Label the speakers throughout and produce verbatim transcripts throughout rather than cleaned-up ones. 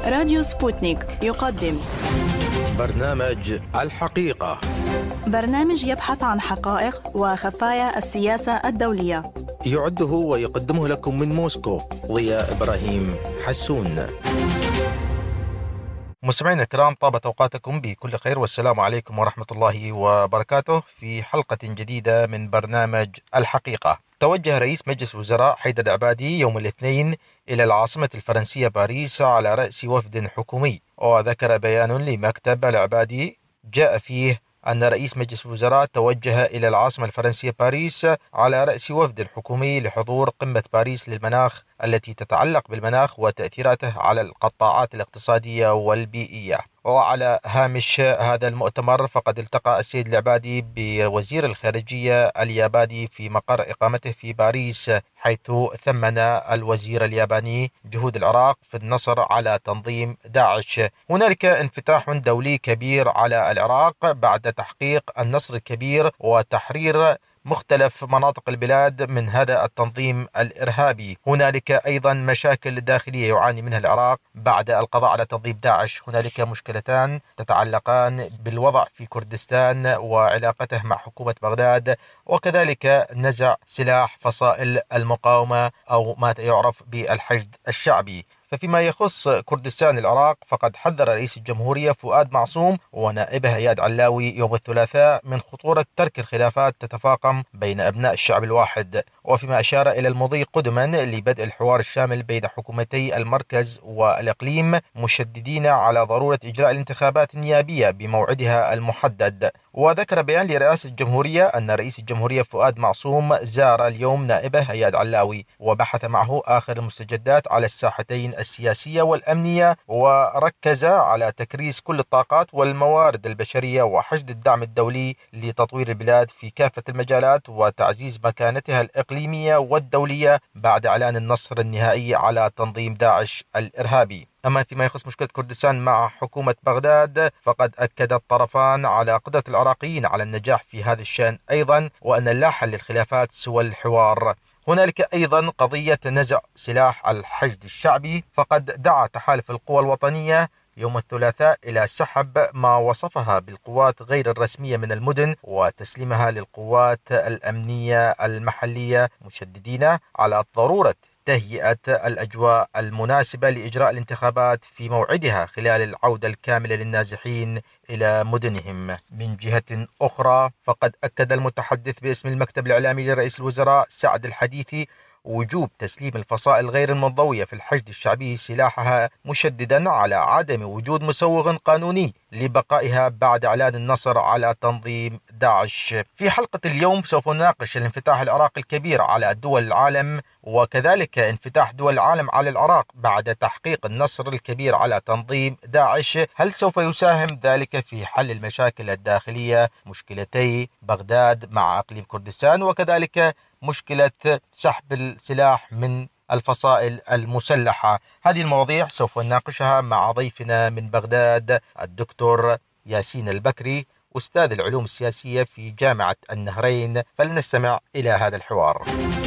Speaker 1: راديو سبوتنيك يقدم
Speaker 2: برنامج الحقيقة،
Speaker 1: برنامج يبحث عن حقائق وخفايا السياسة الدولية.
Speaker 2: يعده ويقدمه لكم من موسكو ضياء إبراهيم حسون. مستمعينا الكرام، طابت أوقاتكم بكل خير والسلام عليكم ورحمة الله وبركاته. في حلقة جديدة من برنامج الحقيقة، توجه رئيس مجلس الوزراء حيدر العبادي يوم الاثنين إلى العاصمة الفرنسية باريس على رأس وفد حكومي. وذكر بيان لمكتب العبادي جاء فيه أن رئيس مجلس الوزراء توجه إلى العاصمة الفرنسية باريس على رأس وفد حكومي لحضور قمة باريس للمناخ التي تتعلق بالمناخ وتأثيراته على القطاعات الاقتصادية والبيئية. وعلى هامش هذا المؤتمر فقد التقى السيد العبادي بوزير الخارجية الياباني في مقر إقامته في باريس، حيث ثمن الوزير الياباني جهود العراق في النصر على تنظيم داعش. هنالك انفتاح دولي كبير على العراق بعد تحقيق النصر الكبير وتحرير مختلف مناطق البلاد من هذا التنظيم الإرهابي. هنالك أيضا مشاكل داخلية يعاني منها العراق بعد القضاء على تنظيم داعش. هنالك مشكلتان تتعلقان بالوضع في كردستان وعلاقته مع حكومة بغداد، وكذلك نزع سلاح فصائل المقاومة أو ما يعرف بالحشد الشعبي. ففيما يخص كردستان العراق فقد حذر رئيس الجمهورية فؤاد معصوم ونائبه اياد علاوي يوم الثلاثاء من خطورة ترك الخلافات تتفاقم بين أبناء الشعب الواحد، وفيما أشار إلى المضي قدما لبدء الحوار الشامل بين حكومتي المركز والإقليم، مشددين على ضرورة إجراء الانتخابات النيابية بموعدها المحدد. وذكر بيان لرئاسة الجمهورية أن رئيس الجمهورية فؤاد معصوم زار اليوم نائبه اياد علاوي وبحث معه آخر المستجدات على الساحتين السياسية والأمنية، وركز على تكريس كل الطاقات والموارد البشرية وحشد الدعم الدولي لتطوير البلاد في كافة المجالات وتعزيز مكانتها الإقليمية والدولية بعد إعلان النصر النهائي على تنظيم داعش الإرهابي. أما فيما يخص مشكلة كردستان مع حكومة بغداد فقد أكد الطرفان على قدرة العراقيين على النجاح في هذا الشأن أيضا، وأن لا حل للخلافات سوى الحوار. هنالك أيضا قضية نزع سلاح الحشد الشعبي، فقد دعا تحالف القوى الوطنية يوم الثلاثاء إلى سحب ما وصفها بالقوات غير الرسمية من المدن وتسليمها للقوات الأمنية المحلية، مشددين على ضرورة تهيئة الأجواء المناسبة لإجراء الانتخابات في موعدها خلال العودة الكاملة للنازحين إلى مدنهم. من جهة أخرى فقد أكد المتحدث باسم المكتب الإعلامي لرئيس الوزراء سعد الحديثي وجوب تسليم الفصائل غير المنضوية في الحشد الشعبي سلاحها، مشددا على عدم وجود مسوغ قانوني لبقائها بعد إعلان النصر على تنظيم داعش. في حلقة اليوم سوف نناقش الانفتاح العراقي الكبير على دول العالم، وكذلك انفتاح دول العالم على العراق بعد تحقيق النصر الكبير على تنظيم داعش. هل سوف يساهم ذلك في حل المشاكل الداخلية، مشكلتي بغداد مع أقليم كردستان، وكذلك مشكلة سحب السلاح من الفصائل المسلحة؟ هذه المواضيع سوف نناقشها مع ضيفنا من بغداد الدكتور ياسين البكري، أستاذ العلوم السياسية في جامعة النهرين. فلنستمع إلى هذا الحوار.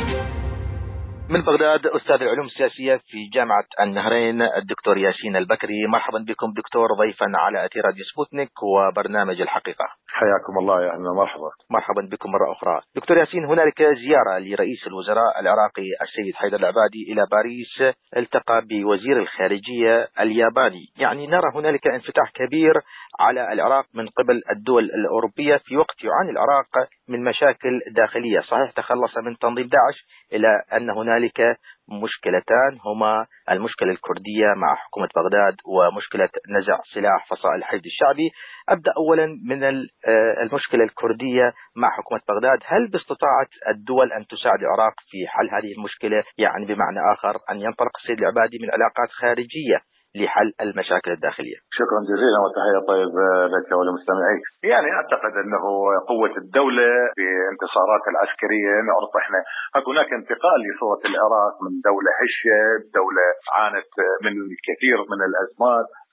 Speaker 2: من بغداد أستاذ العلوم السياسية في جامعة النهرين الدكتور ياسين البكري، مرحبا بكم دكتور ضيفا على أثير راديو سبوتنيك وبرنامج الحقيقة.
Speaker 3: حياكم الله يا أهلا، مرحبا.
Speaker 2: مرحبا بكم مرة أخرى. دكتور ياسين، هنالك زيارة لرئيس الوزراء العراقي السيد حيدر العبادي إلى باريس، التقى بوزير الخارجية الياباني، يعني نرى هنالك انفتاح كبير على العراق من قبل الدول الأوروبية في وقت يعاني العراق من مشاكل داخلية. صحيح تخلص من تنظيم داعش، إلى أن هنالك مشكلتان هما المشكلة الكردية مع حكومة بغداد ومشكلة نزع سلاح فصائل الحشد الشعبي. أبدأ أولا من المشكلة الكردية مع حكومة بغداد، هل باستطاعة الدول أن تساعد العراق في حل هذه المشكلة؟ يعني بمعنى آخر أن ينطلق السيد العبادي من علاقات خارجية لحل المشاكل الداخلية.
Speaker 3: شكرا جزيلا وتحية طيب لك ولمستمعيك. يعني أعتقد أنه قوة الدولة بانتصاراتها العسكرية، نعرف إحنا هناك انتقال لصورة العراق من دولة هشة، دولة عانت من الكثير من الأزمات،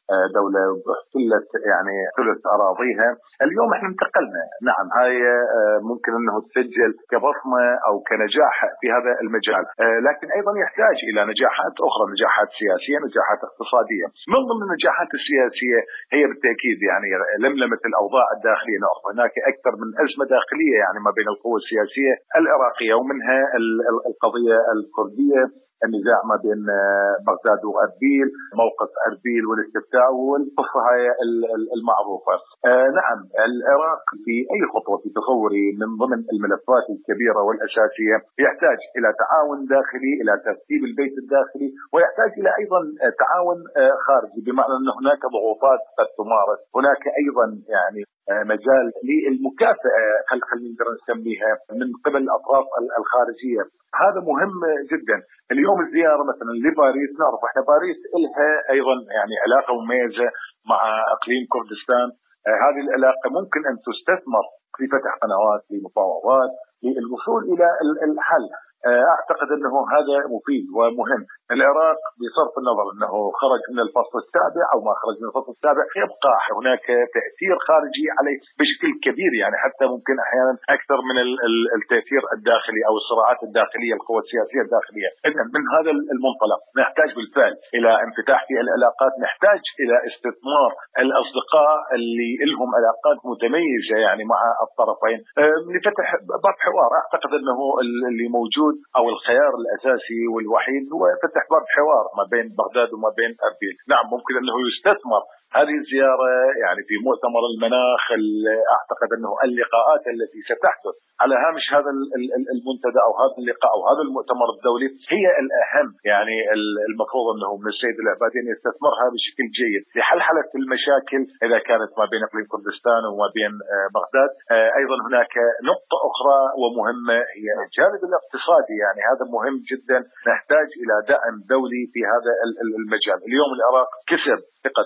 Speaker 3: دولة احتلت يعني ثلث أراضيها. اليوم احنا انتقلنا، نعم هاي ممكن أنه تسجل كبصمة أو كنجاح في هذا المجال، لكن أيضا يحتاج إلى نجاحات أخرى، نجاحات سياسية، نجاحات اقتصادية. من ضمن النجاحات السياسية هي بالتأكيد يعني لملمة الأوضاع الداخلية. هناك أكثر من أزمة داخلية يعني ما بين القوى السياسية العراقية، ومنها القضية الكردية، النزاع ما بين بغداد وأربيل، موقف أربيل والاستفتاء والقصة هاي المعروفة. آه نعم العراق في أي خطوة في تصوري من ضمن الملفات الكبيرة والأساسية يحتاج إلى تعاون داخلي، إلى ترتيب البيت الداخلي، ويحتاج إلى أيضا تعاون خارجي، بمعنى أن هناك ضغوطات قد تمارس، هناك أيضا يعني مجال للمكافأة خلينا نقدر نسميها من قبل الأطراف الخارجية. هذا مهم جدا. اليوم الزيارة مثلا لباريس، نعرف احنا باريس لها أيضا يعني علاقة مميزة مع إقليم كردستان. آه هذه العلاقة ممكن أن تستثمر في فتح قنوات لمفاوضات للوصول إلى الحل. أعتقد أنه هذا مفيد ومهم. العراق بصرف النظر أنه خرج من الفصل السابع أو ما خرج من الفصل السابع، يبقى هناك تأثير خارجي عليه بشكل كبير، يعني حتى ممكن أحيانا أكثر من التأثير الداخلي أو الصراعات الداخلية، القوى السياسية الداخلية. إذن من هذا المنطلق نحتاج بالفعل إلى انفتاح في العلاقات، نحتاج إلى استثمار الأصدقاء اللي لهم علاقات متميزة يعني مع الطرفين لفتح باب حوار. أعتقد أنه اللي موجود أو الخيار الأساسي والوحيد هو فتح باب حوار ما بين بغداد وما بين أربيل. نعم ممكن أنه يستثمر هذه الزيارة يعني في مؤتمر المناخ. أعتقد أنه اللقاءات التي ستحدث على هامش هذا المنتدى أو هذا اللقاء أو هذا المؤتمر الدولي هي الأهم. يعني المفروض أنه من السيد العبادي أن يستثمرها بشكل جيد لحلحلة المشاكل إذا كانت ما بين إقليم كردستان وما بين بغداد. أيضا هناك نقطة أخرى ومهمة هي الجانب الاقتصادي، يعني هذا مهم جدا. نحتاج إلى دعم دولي في هذا المجال. اليوم العراق كسب ثقة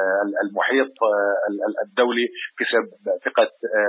Speaker 3: المحيط الدولي، كسب ثقة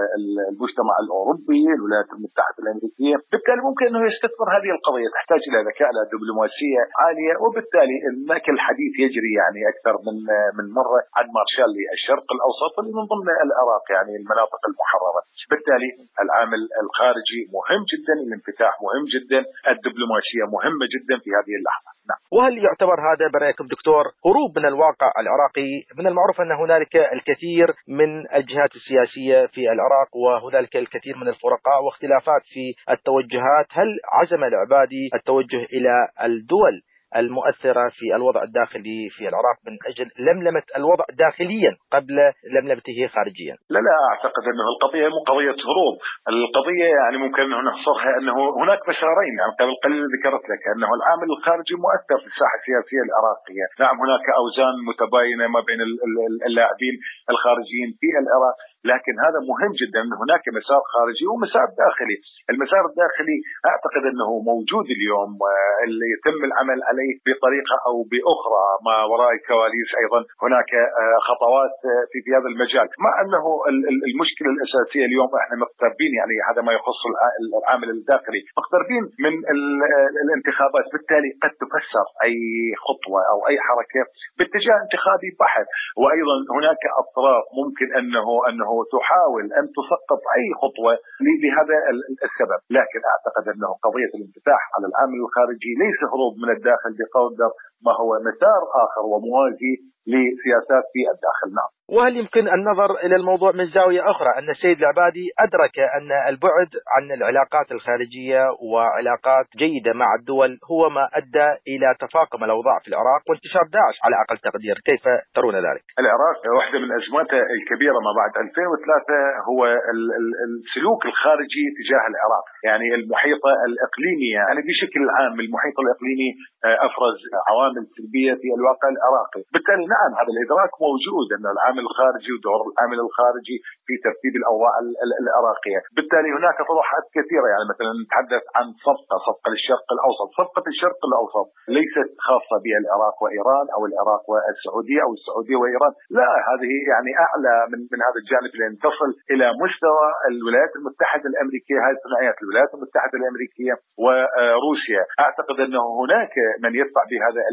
Speaker 3: المجتمع الأوروبي، الولايات المتحدة الأمريكية. بالتالي ممكن أنه يستثمر هذه القضية. تحتاج إلى ذكاء، إلى دبلوماسية عالية، وبالتالي هناك الحديث يجري يعني أكثر من من مرة عن مارشال للشرق الأوسط اللي من ضمن العراق يعني المناطق المحررة. بالتالي العامل الخارجي مهم جدا، الانفتاح مهم جدا، الدبلوماسية مهمة جدا في هذه اللحظة. نعم.
Speaker 2: وهل يعتبر هذا برأيكم دكتور هروب من الواقع العراقي؟ من المعروف أن هنالك الكثير من الجهات السياسية في العراق، وهنالك الكثير من الفرقاء واختلافات في التوجهات. هل عزم العبادي التوجه إلى الدول المؤثرة في الوضع الداخلي في العراق من أجل لملمة الوضع داخليا قبل لملمته خارجيا؟
Speaker 3: لا لا أعتقد أنه القضية مو قضية هروب. القضية يعني ممكن أن نحصرها أنه هناك مسارين. يعني قبل قليل ذكرت لك أنه العامل الخارجي مؤثر في الساحة السياسية العراقية. نعم هناك أوزان متباينة ما بين اللاعبين الخارجيين في العراق، لكن هذا مهم جدا أن هناك مسار خارجي ومسار داخلي. المسار الداخلي أعتقد أنه موجود اليوم، اللي يتم العمل عليه بطريقة أو بأخرى ما وراء الكواليس. أيضا هناك خطوات في في هذا المجال، مع أنه المشكلة الأساسية اليوم احنا مقتربين، يعني هذا ما يخص العامل الداخلي، مقتربين من الانتخابات. بالتالي قد تفسر أي خطوة أو أي حركة باتجاه انتخابي بحت، وأيضا هناك أطراف ممكن أنه أنه تحاول أن تسقط أي خطوة لهذا السبب. لكن أعتقد أنه قضية الانفتاح على العامل الخارجي ليس هروب من الداخل بقدر ما هو مسار آخر وموازي لسياسات في الداخل. نعم.
Speaker 2: وهل يمكن النظر إلى الموضوع من زاوية أخرى، أن السيد العبادي أدرك أن البعد عن العلاقات الخارجية وعلاقات جيدة مع الدول هو ما أدى إلى تفاقم الأوضاع في العراق وانتشار داعش على أقل تقدير؟ كيف ترون ذلك؟
Speaker 3: العراق واحدة من أزماته الكبيرة ما بعد ألفين وثلاثة هو السلوك الخارجي تجاه العراق، يعني المحيط الإقليمي، يعني بشكل عام المحيط الإقليمي أفرز عوامل سلبية في الواقع العراقي. بالتالي نعم هذا الإدراك موجود، أن العامل الخارجي ودور العامل الخارجي في ترتيب الأوضاع العراقية. بالتالي هناك طروحات كثيرة، يعني مثلا نتحدث عن صفقة صفقة للشرق الأوسط. صفقة الشرق الأوسط ليست خاصة بالعراق وإيران أو العراق والسعودية أو السعودية وإيران، لا، هذه يعني أعلى من من هذا الجانب، لأن تصل إلى مستوى الولايات المتحدة الأمريكية. هذه ثنائيات الولايات المتحدة الأمريكية وروسيا. أعتقد أنه هناك من يدفع بهذا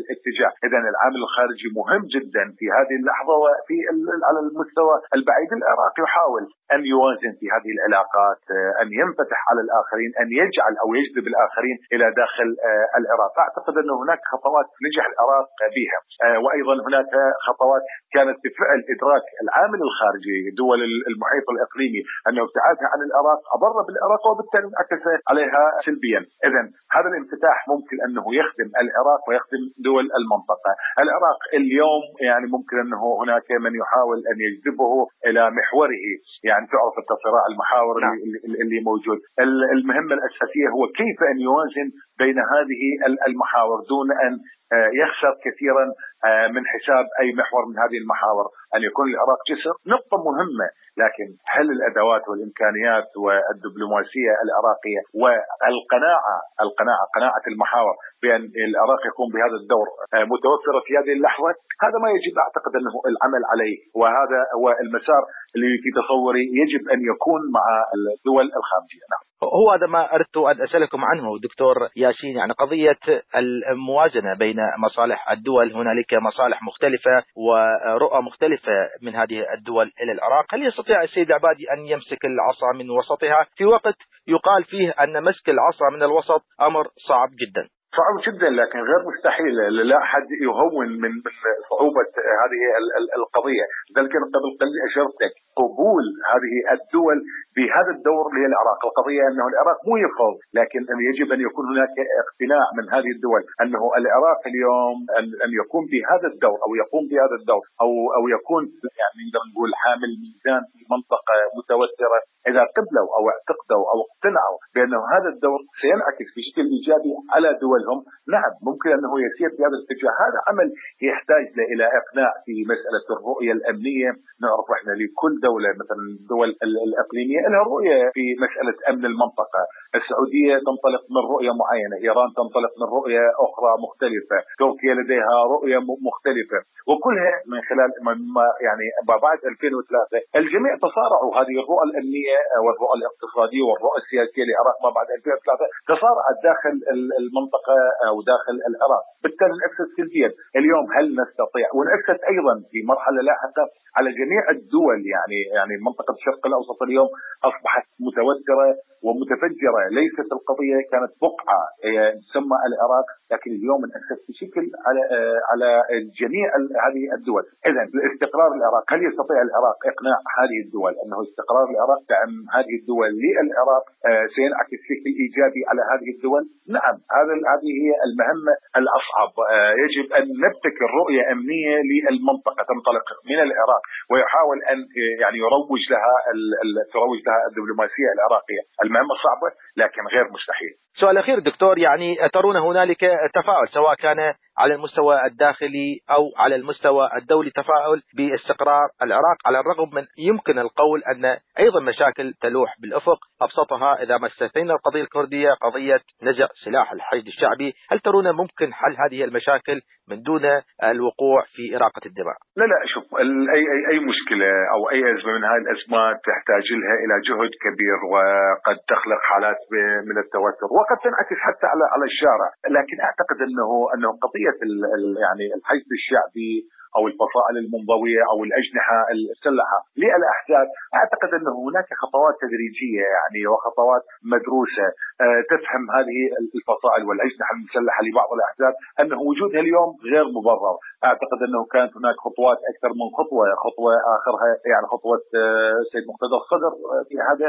Speaker 3: الاتجاه. إذا العامل الخارجي مهم جدا في هذه اللحظة، وفي على المستوى البعيد العراق يحاول أن يوازن في هذه العلاقات، أن ينفتح على الآخرين، أن يجعل أو يجذب الآخرين إلى داخل العراق. أعتقد أن هناك خطوات نجح العراق بها، وأيضا هناك خطوات كانت بفعل إدراك العامل الخارجي دول المحيط الإقليمي أنه ابتعادها عن العراق أضر بالعراق وبالتالي انعكس عليها سلبيا. إذن هذا الانفتاح ممكن أنه يخدم العراق ويخدم دول المنطقة. العراق اليوم يعني ممكن أنه هناك من يحاول أن يجذبه إلى محوره، يعني تعرف الصراع المحاور نعم. اللي موجود. المهمة الأساسية هو كيف أن يوازن بين هذه المحاور دون أن يخسر كثيرا من حساب أي محور من هذه المحاور، أن يكون العراق جسر. نقطة مهمة، لكن هل الأدوات والإمكانيات والدبلوماسية العراقية والقناعة القناعة قناعة المحاور بأن العراق يقوم بهذا الدور متوفرة في هذه اللحظة؟ هذا ما يجب أعتقد أنه العمل عليه، وهذا هو المسار اللي في تصوري يجب أن يكون مع الدول الخارجية. نعم.
Speaker 2: هو هذا ما أردت أن أسألكم عنه دكتور ياسين، يعني قضية الموازنة بين مصالح الدول. هنالك مصالح مختلفة ورؤى مختلفة من هذه الدول إلى العراق. هل يستطيع السيد العبادي أن يمسك العصا من وسطها في وقت يقال فيه أن مسك العصا من الوسط أمر صعب جدا؟
Speaker 3: صعب جدا، لكن غير مستحيل. لا أحد يهون من صعوبة هذه القضية. ذلك قبل قليل أشرتك قبول هذه الدول بهذا الدور للعراق. القضية أنه العراق مو يفرض، لكن يجب أن يكون هناك اقتناع من هذه الدول أنه العراق اليوم أن يقوم بهذا الدور أو يقوم بهذا الدور أو أو يكون يعني نقدر نقول حامل ميزان في منطقة متوترة. إذا قبلوا أو اعتقدوا أو اقتنعوا بأنه هذا الدور سينعكس بشكل إيجابي على دولهم، نعم ممكن أنه يسير في هذا الاتجاه. هذا عمل يحتاج إلى إقناع في مسألة الرؤية الأمنية. نعرف إحنا لكل دولة مثلا الدول الإقليمية لها رؤية في مسألة أمن المنطقة. السعودية تنطلق من رؤية معينة، إيران تنطلق من رؤية أخرى مختلفة، تركيا لديها رؤية مختلفة، وكلها من خلال ما يعني بعد ألفين وثلاثة الجميع تصارعوا هذه الرؤى الأمنية والرؤى الاقتصادية والرؤى السياسية للعراق ما بعد ألفين وثلاثة تصارعت داخل المنطقة أو داخل العراق، بالتالي انعكست سلبيا. اليوم هل نستطيع وانعكست أيضا في مرحلة لاحقة على جميع الدول، يعني يعني منطقة الشرق الأوسط اليوم أصبحت متوترة ومتفجرة. ليست القضية كانت بقعة تسمى العراق، لكن اليوم انعكست بشكل على على جميع هذه الدول. إذن الاستقرار العراق، هل يستطيع العراق إقناع هذه الدول أنه استقرار العراق دعم هذه الدول للعراق سينعكس بشكل إيجابي على هذه الدول؟ نعم، هذا هذه هي المهمة الأصعب. يجب أن نبتكر رؤية أمنية للمنطقة تنطلق من العراق ويحاول أن يعني يروج لها تروج لها الدبلوماسية العراقية. المهمة صعبة لكن غير مستحيل.
Speaker 2: سؤال أخير دكتور، يعني ترون هنالك تفاعل سواء كان على المستوى الداخلي أو على المستوى الدولي، تفاعل باستقرار العراق، على الرغم من يمكن القول أن أيضا مشاكل تلوح بالأفق، أبسطها إذا ما استثنينا القضية الكردية قضية نزع سلاح الحشد الشعبي. هل ترون ممكن حل هذه المشاكل من دون الوقوع في إراقة الدماء؟
Speaker 3: لا لا شوف، أي أي أي مشكلة أو أي أزمة من هذه الأزمات تحتاج لها إلى جهد كبير وقد تخلق حالات من التوتر وقد تنعكس حتى على على الشارع. لكن أعتقد أنه أنه قضية يعني الحشد الشعبي أو الفصائل المنضوية أو الأجنحة المسلحة للأحزاب، أعتقد أنه هناك خطوات تدريجية يعني وخطوات مدروسة تفهم هذه الفصائل والأجنحة المسلحة لبعض الأحزاب أنه وجودها اليوم غير مبرر. أعتقد أنه كانت هناك خطوات أكثر من خطوة، خطوة آخرها يعني خطوة سيد مقتدى الصدر في هذا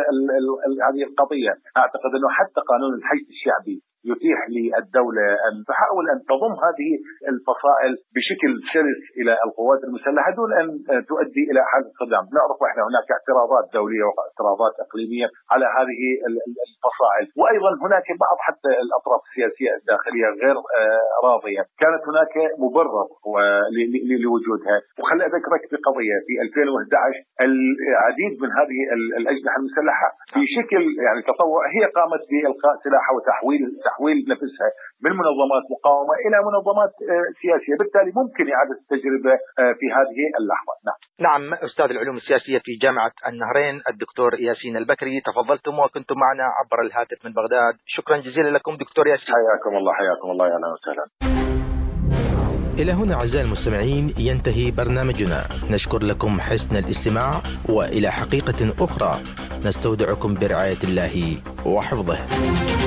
Speaker 3: هذه القضية. أعتقد أنه حتى قانون الحشد الشعبي يتيح للدولة أن تحاول أن تضم هذه الفصائل بشكل سلس إلى القوات المسلحة دون أن تؤدي إلى حالة صدام. نعرف إحنا هناك اعتراضات دولية واعتراضات إقليمية على هذه الفصائل، وأيضا هناك بعض حتى الأطراف السياسية الداخلية غير راضية. كانت هناك مبرر لوجودها. وخلي أذكرك بقضية في ألفين وأحد عشر العديد من هذه الأجنحة المسلحة في شكل يعني تطوع هي قامت بإلقاء سلاحها وتحويل تحويل نفسها من منظمات مقاومة إلى منظمات سياسية، بالتالي ممكن إعادة التجربة في هذه اللحظة. نعم.
Speaker 2: نعم، أستاذ العلوم السياسية في جامعة النهرين الدكتور ياسين البكري، تفضلتم وكنتم معنا عبر الهاتف من بغداد. شكرا جزيلا لكم دكتور ياسين.
Speaker 3: حياكم الله. حياكم الله. أهلا وسهلا.
Speaker 2: إلى هنا أعزائي المستمعين ينتهي برنامجنا. نشكر لكم حسن الاستماع، وإلى حقيقة أخرى نستودعكم برعاية الله وحفظه.